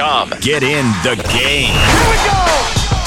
KState.com. Get in the game. Here we go!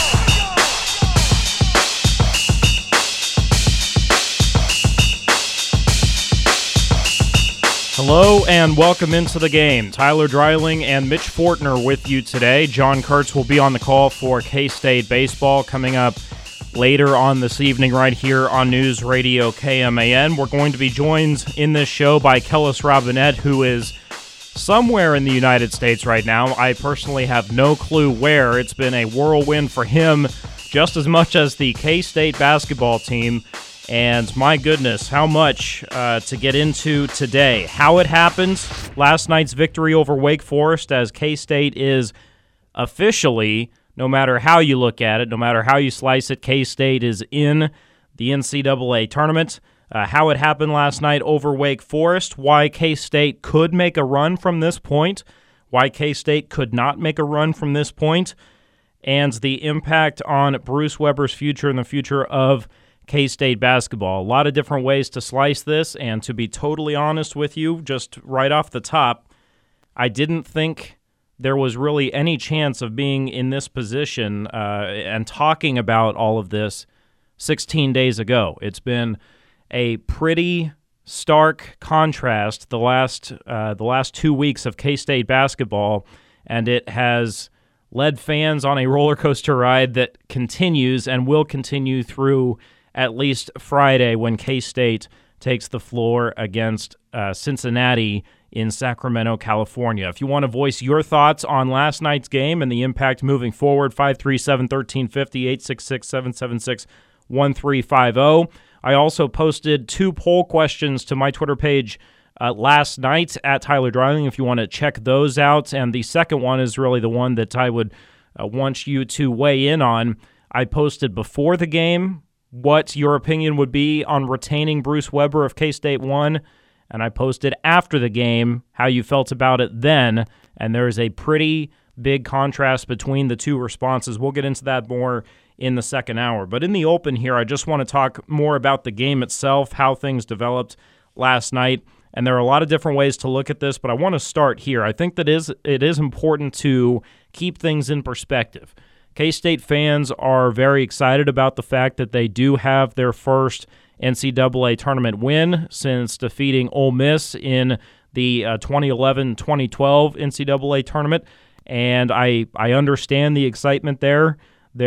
Hello and welcome into the game. Tyler Dreiling and Mitch Fortner with you today. John Kurtz will be on the call for K-State baseball coming up later on this evening right here on News Radio KMAN. We're going to be joined in this show by Kellis Robinett, who is somewhere in the United States right now. I personally have no clue where. It's been a whirlwind for him just as much as the K-State basketball team. And my goodness, how much to get into today. How it happened, last night's victory over Wake Forest, as K-State is officially, no matter how you look at it, no matter how you slice it, K-State is in the NCAA tournament. How it happened last night over Wake Forest, why K-State could make a run from this point, why K-State could not make a run from this point, and the impact on Bruce Weber's future and the future of K-State basketball. A lot of different ways to slice this, and to be totally honest with you, just right off the top, I didn't think there was really any chance of being in this position and talking about all of this 16 days ago. It's been a pretty stark contrast the last 2 weeks of K-State basketball, and it has led fans on a roller coaster ride that continues and will continue through at least Friday when K-State takes the floor against Cincinnati in Sacramento, California. If you want to voice your thoughts on last night's game and the impact moving forward, 537-1350, 866-776-1350. I also posted 2 poll questions to my Twitter page last night at Tyler Dreiling if you want to check those out. And the second one is really the one that I would want you to weigh in on. I posted before the game what your opinion would be on retaining Bruce Weber if K-State won, and I posted after the game how you felt about it then, and there is a pretty big contrast between the two responses. We'll get into that more in the second hour. But in the open here, I just want to talk more about the game itself, how things developed last night, and there are a lot of different ways to look at this, but I want to start here. I think that it is important to keep things in perspective. K-State fans are very excited about the fact that they do have their first NCAA tournament win since defeating Ole Miss in the 2011-2012 NCAA tournament, and I understand the excitement there.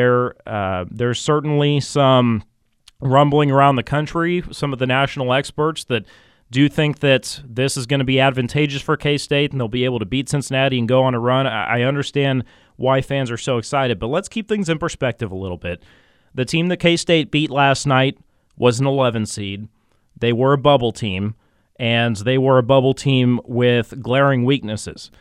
There's certainly some rumbling around the country, some of the national experts that do think that this is going to be advantageous for K-State and they'll be able to beat Cincinnati and go on a run. I understand why fans are so excited, but let's keep things in perspective a little bit. The team that K-State beat last night was an 11 seed. They were a bubble team, and they were a bubble team with glaring weaknesses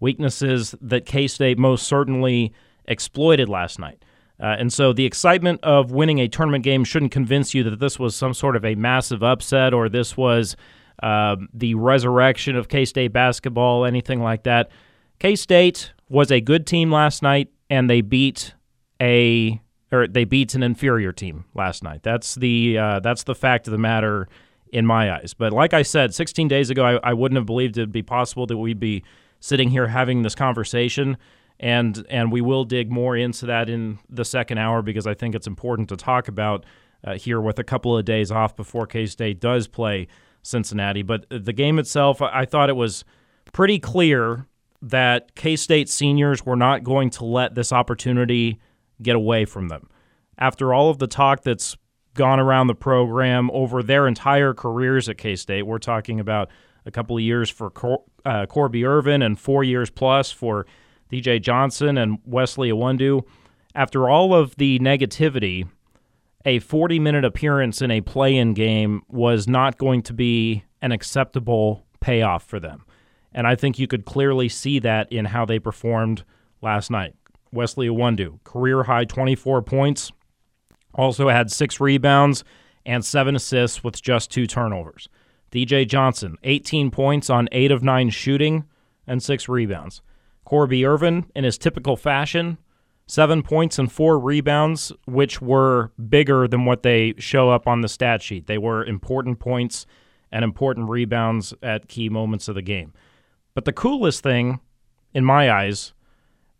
that K-State most certainly exploited last night. And so the excitement of winning a tournament game shouldn't convince you that this was some sort of a massive upset or this was the resurrection of K-State basketball, anything like that. K-State was a good team last night, and they beat an inferior team last night. That's the fact of the matter in my eyes. But like I said, 16 days ago, I wouldn't have believed it would be possible that we'd be sitting here having this conversation, and we will dig more into that in the second hour because I think it's important to talk about here with a couple of days off before K-State does play Cincinnati. But the game itself, I thought it was pretty clear that K-State seniors were not going to let this opportunity get away from them. After all of the talk that's gone around the program over their entire careers at K-State, we're talking about a couple of years for Corby Irvin and 4 years plus for DJ Johnson and Wesley Iwundu. After all of the negativity, a 40-minute appearance in a play-in game was not going to be an acceptable payoff for them. And I think you could clearly see that in how they performed last night. Wesley Iwundu, career-high 24 points, also had 6 rebounds and 7 assists with just 2 turnovers. DJ Johnson, 18 points on 8 of 9 shooting and 6 rebounds. Corby Irvin, in his typical fashion, 7 points and 4 rebounds, which were bigger than what they show up on the stat sheet. They were important points and important rebounds at key moments of the game. But the coolest thing, in my eyes,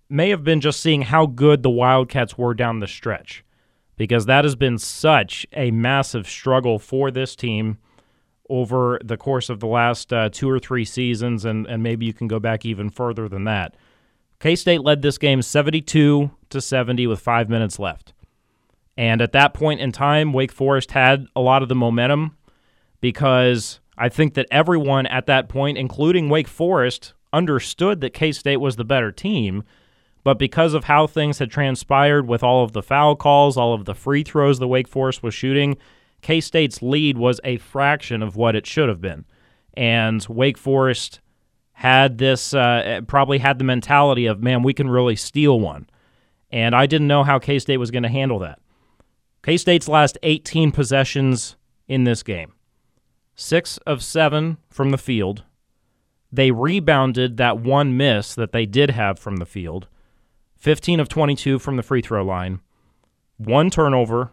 may have been just seeing how good the Wildcats were down the stretch, because that has been such a massive struggle for this team over the course of the last 2 or 3 seasons, and maybe you can go back even further than that. K-State led this game 72-70 with 5 minutes left. And at that point in time, Wake Forest had a lot of the momentum, because I think that everyone at that point, including Wake Forest, understood that K-State was the better team. But because of how things had transpired with all of the foul calls, all of the free throws that Wake Forest was shooting, K-State's lead was a fraction of what it should have been. And Wake Forest had this, probably had the mentality of, man, we can really steal one. And I didn't know how K-State was going to handle that. K-State's last 18 possessions in this game, 6 of 7 from the field. They rebounded that one miss that they did have from the field. 15 of 22 from the free throw line. 1 turnover,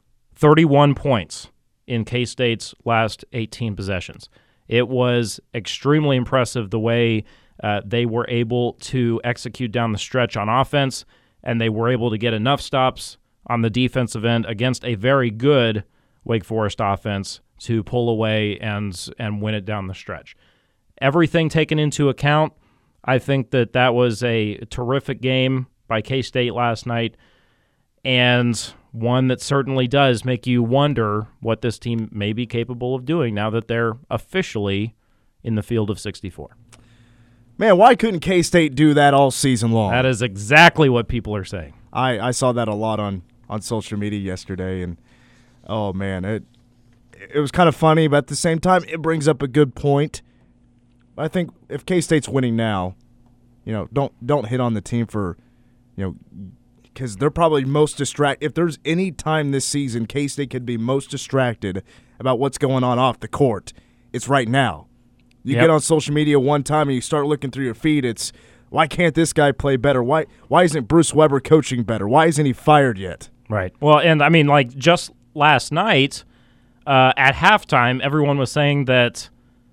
31 points in K-State's last 18 possessions. It was extremely impressive the way they were able to execute down the stretch on offense, and they were able to get enough stops on the defensive end against a very good Wake Forest offense to pull away and win it down the stretch. Everything taken into account, I think that was a terrific game by K-State last night, and one that certainly does make you wonder what this team may be capable of doing now that they're officially in the field of 64. Man, why couldn't K-State do that all season long? That is exactly what people are saying. I saw that a lot on social media yesterday, and oh man, it was kind of funny, but at the same time, it brings up a good point. I think if K-State's winning now, don't hit on the team for, because they're probably most distracted. If there's any time this season K-State could be most distracted about what's going on off the court, it's right now. You get on social media one time and you start looking through your feed, it's, why can't this guy play better? Why isn't Bruce Weber coaching better? Why isn't he fired yet? Right. Well, and I mean, like, just last night at halftime, everyone was saying that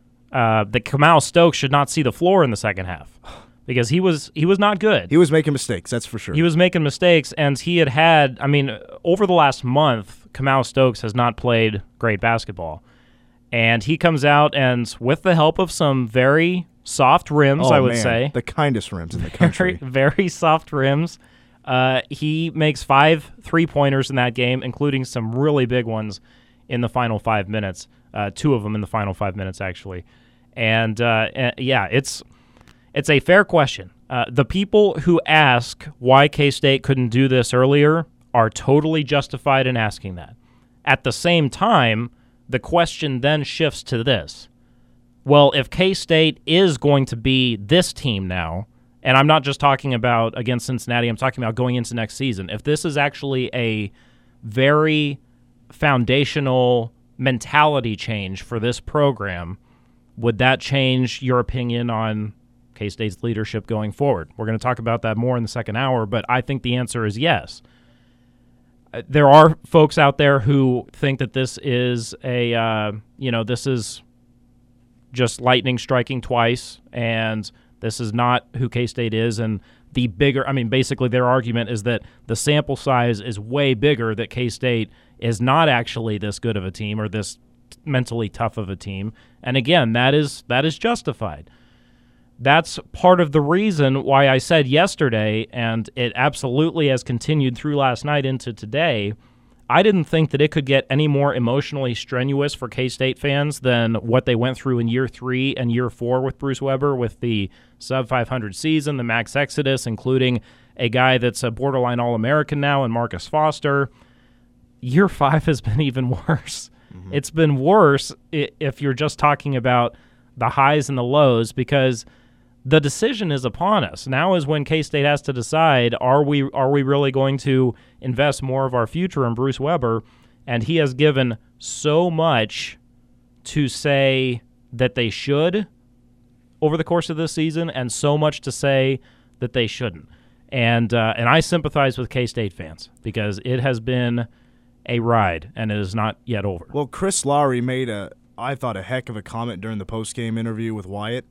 Kamau Stokes should not see the floor in the second half because he was not good. He was making mistakes, that's for sure. He was making mistakes, and he had over the last month, Kamau Stokes has not played great basketball. And he comes out, and with the help of some very soft rims, I would say. The kindest rims in the country. Very, very soft rims. He makes 5 3-pointers in that game, including some really big ones in the final 5 minutes. 2 of them in the final 5 minutes, actually. And yeah, it's a fair question. The people who ask why K-State couldn't do this earlier are totally justified in asking that. At the same time, the question then shifts to this. Well, if K-State is going to be this team now, and I'm not just talking about against Cincinnati, I'm talking about going into next season. If this is actually a very foundational mentality change for this program, would that change your opinion on K-State's leadership going forward? We're going to talk about that more in the second hour, but I think the answer is yes. There are folks out there who think that this is this is just lightning striking twice, and this is not who K-State is. And the bigger, basically their argument is that the sample size is way bigger, that K-State is not actually this good of a team or this mentally tough of a team. And again, that is justified. That's part of the reason why I said yesterday, and it absolutely has continued through last night into today, I didn't think that it could get any more emotionally strenuous for K-State fans than what they went through in year 3 and year 4 with Bruce Weber, with the sub-500 season, the max exodus, including a guy that's a borderline All-American now in Marcus Foster. Year 5 has been even worse. Mm-hmm. It's been worse if you're just talking about the highs and the lows, because the decision is upon us. Now is when K-State has to decide, are we really going to invest more of our future in Bruce Weber? And he has given so much to say that they should over the course of this season, and so much to say that they shouldn't. And I sympathize with K-State fans, because it has been a ride, and it is not yet over. Well, Chris Lowry made I thought, a heck of a comment during the post-game interview with Wyatt.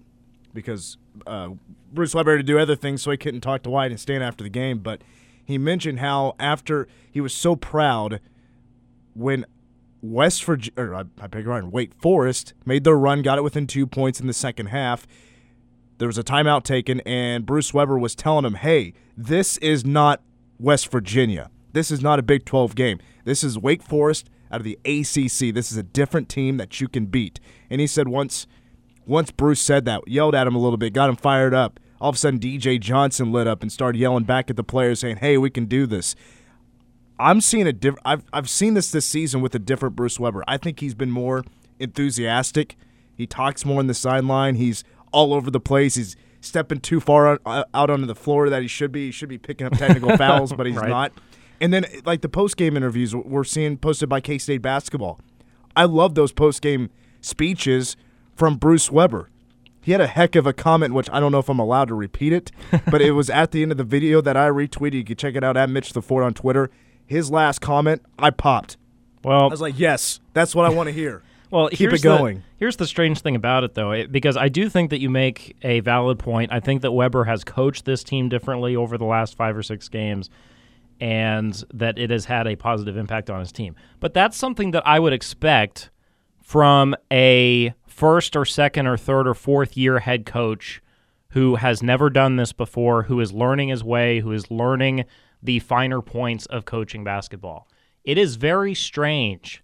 because Bruce Weber had to do other things, so he couldn't talk to White and stand after the game. But he mentioned how after he was so proud when Wake Forest made their run, got it within 2 points in the second half. There was a timeout taken, and Bruce Weber was telling him, hey, this is not West Virginia. This is not a Big 12 game. This is Wake Forest out of the ACC. This is a different team that you can beat. And he said once Bruce said that, yelled at him a little bit, got him fired up, all of a sudden DJ Johnson lit up and started yelling back at the players saying, hey, we can do this. I'm seeing a different. I've seen this season with a different Bruce Weber. I think he's been more enthusiastic. He talks more on the sideline. He's all over the place. He's stepping too far out onto the floor that he should be. He should be picking up technical fouls, but he's not. And then, like the post-game interviews we're seeing posted by K-State basketball. I love those post-game speeches from Bruce Weber. He had a heck of a comment, which I don't know if I'm allowed to repeat it, but it was at the end of the video that I retweeted. You can check it out at Mitch the Ford on Twitter. His last comment, I popped. Well, I was like, yes, that's what I want to hear. Well, keep it going. Here's the strange thing about it, though, because I do think that you make a valid point. I think that Weber has coached this team differently over the last 5 or 6 games, and that it has had a positive impact on his team. But that's something that I would expect from a first or second or third or fourth year head coach who has never done this before, who is learning his way, who is learning the finer points of coaching basketball. It is very strange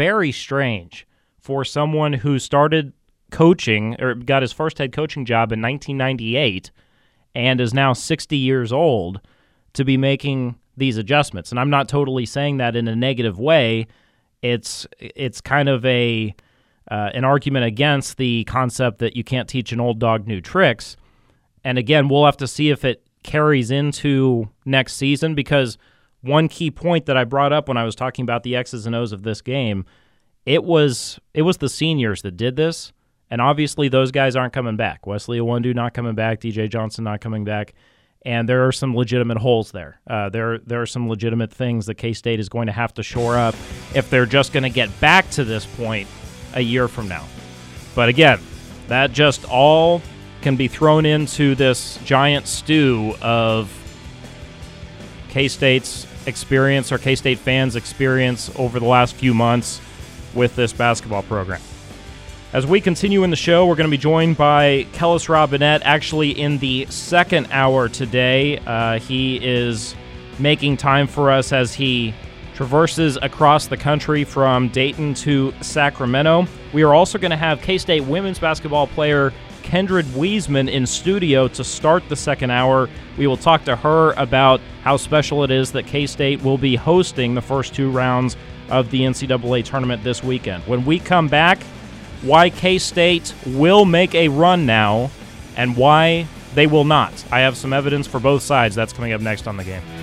for someone who started coaching or got his first head coaching job in 1998 and is now 60 years old to be making these adjustments. And I'm not totally saying that in a negative way. It's kind of an argument against the concept that you can't teach an old dog new tricks. And again, we'll have to see if it carries into next season, because one key point that I brought up when I was talking about the X's and O's of this game, it was the seniors that did this, and obviously those guys aren't coming back. Wesley Iwundu not coming back, DJ Johnson not coming back, and there are some legitimate holes there. There are some legitimate things that K-State is going to have to shore up if they're just going to get back to this point a year from now. But again, that just all can be thrown into this giant stew of K-State's experience or K-State fans' experience over the last few months with this basketball program. As we continue in the show, we're going to be joined by Kellis Robinett, actually in the second hour today. He is making time for us as he traverses across the country from Dayton to Sacramento. We are also going to have K-State women's basketball player Kendred Wiesman in studio to start the second hour. We will talk to her about how special it is that K-State will be hosting the first 2 rounds of the NCAA tournament this weekend. When we come back, why K-State will make a run now and why they will not. I have some evidence for both sides. That's coming up next on The Game.